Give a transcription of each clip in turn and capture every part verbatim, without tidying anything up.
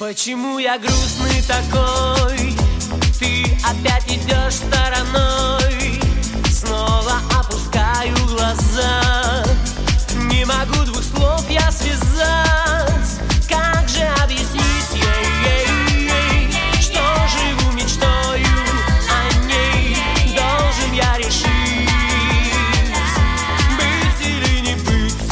Почему я грустный такой? Ты опять идешь стороной. Снова опускаю глаза. Не могу двух слов я связать. Как же объяснить ей, что живу мечтою о ней? Должен я решить, быть или не быть.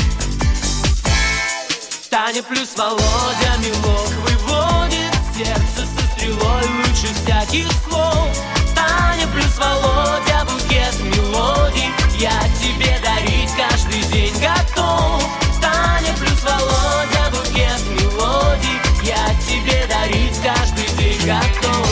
Таня плюс Володя милок выводит сердце со стрелой лучше всяких слов. Таня плюс Володя букет мелодий я тебе дарить каждый день готов. Таня плюс Володя букет мелодий я тебе дарить каждый день готов.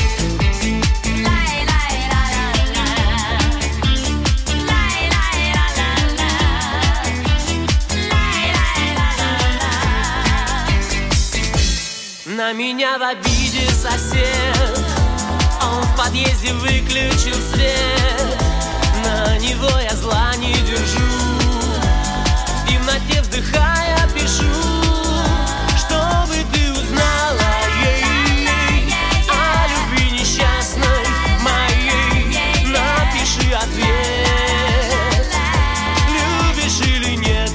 На меня в обиде сосед, он в подъезде выключил свет. На него я зла не держу, в темноте вздыхая пишу, чтобы ты узнала ей о любви несчастной моей. Напиши ответ, любишь или нет.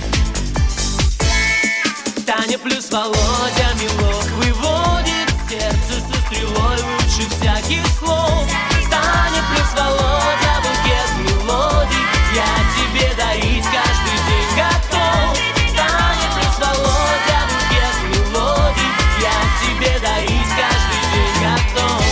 Таня плюс Володя милок выводит сердце со стрелой лучше всяких слов. Таня плюс Володя букет мелодий я тебе дарить каждый день готов. Таня плюс Володя букет мелодий я тебе дарить каждый день готов.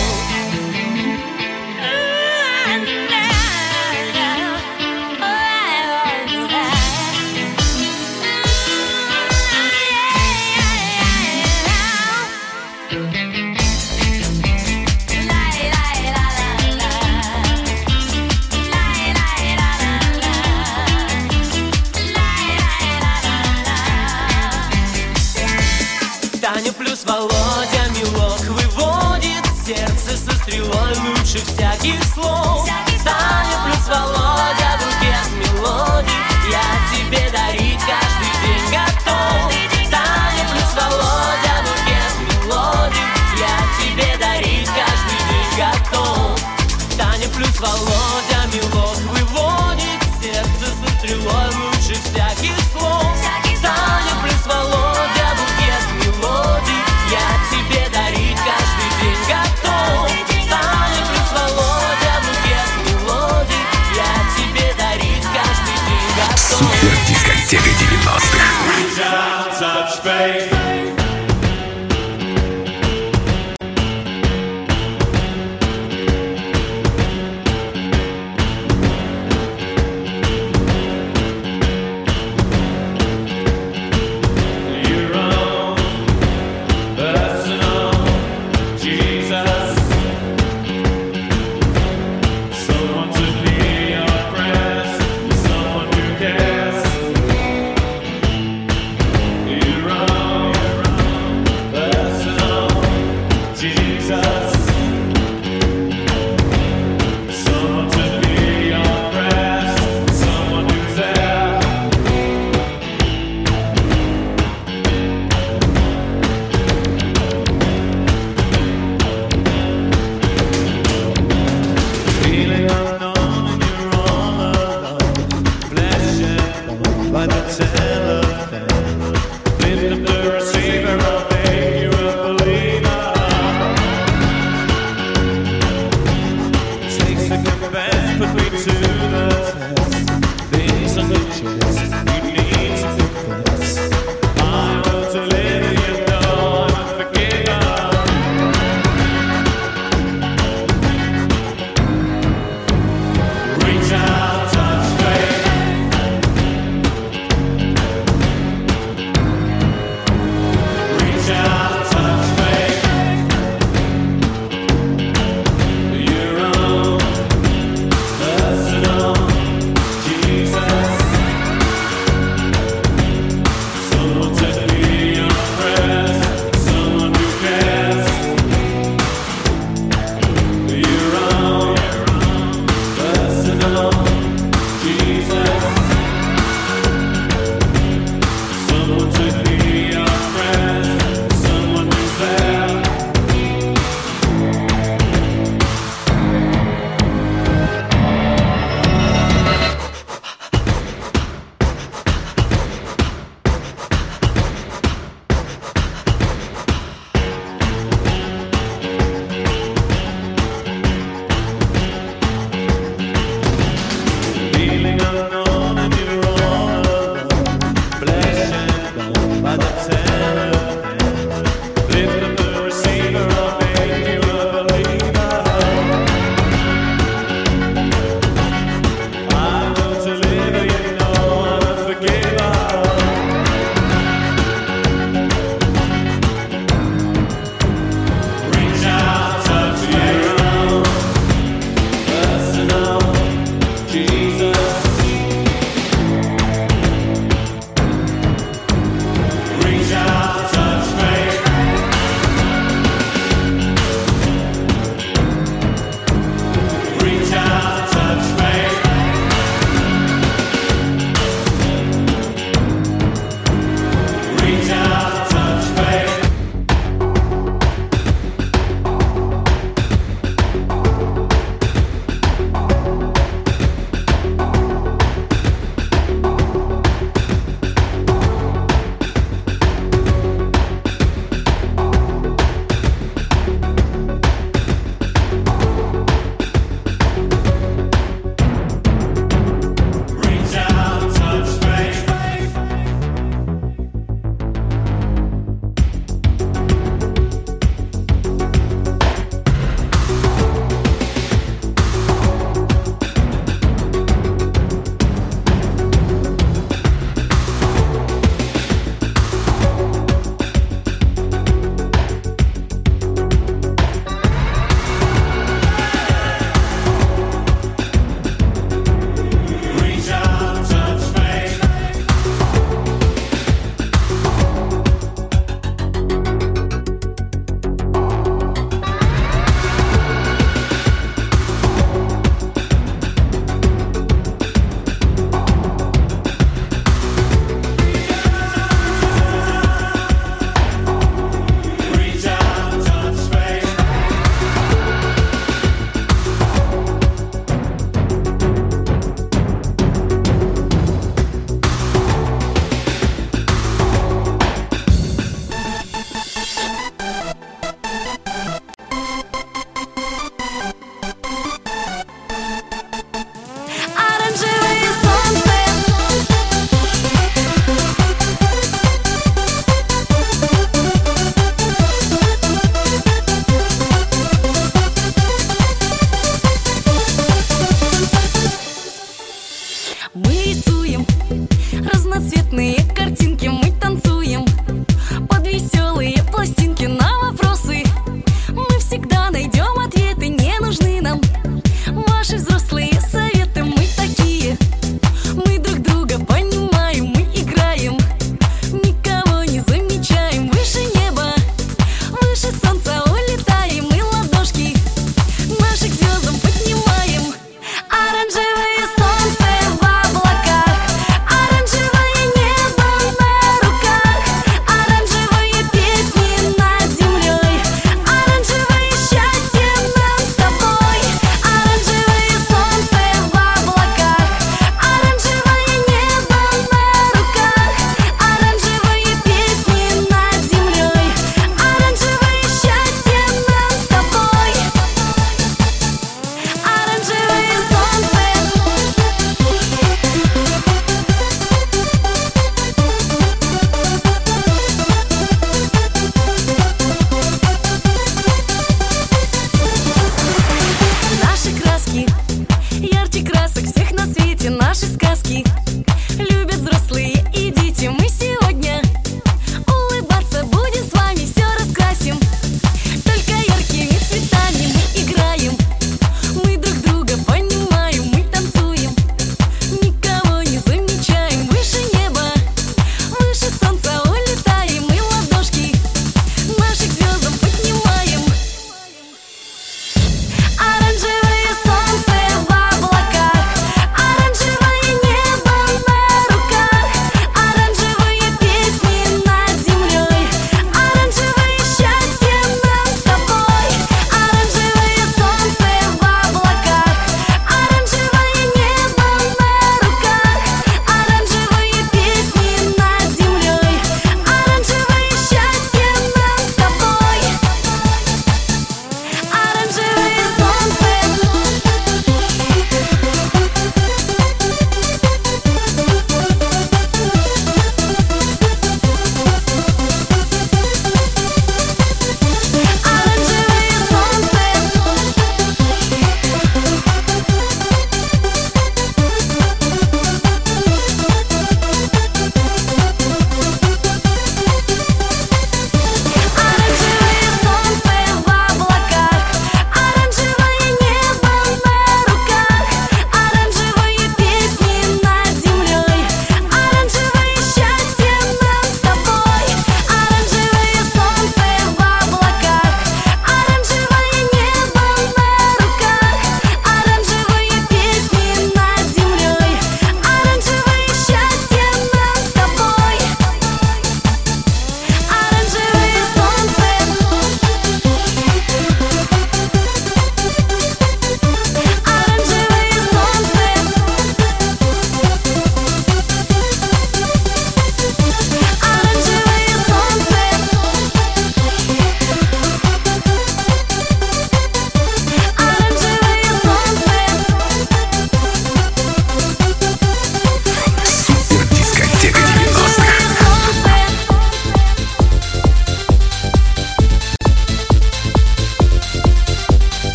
Таня плюс Володя милок выводит сердце со стрелой лучше всяких слов. Таня плюс Володя букет мелодий я тебе дарить каждый день готов. Таня плюс Володя букет мелодий я тебе дарить каждый день готов. Таня плюс Володя милок выводит сердце со стрелой лучше всяких слов. Таня плюс Володя букет мелодий я тебе дарить каждый день готов. Таня плюс Володя букет мелодий я тебе дарить каждый день готов. Супер дискотека девяностых. You're on personal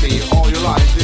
me all your life.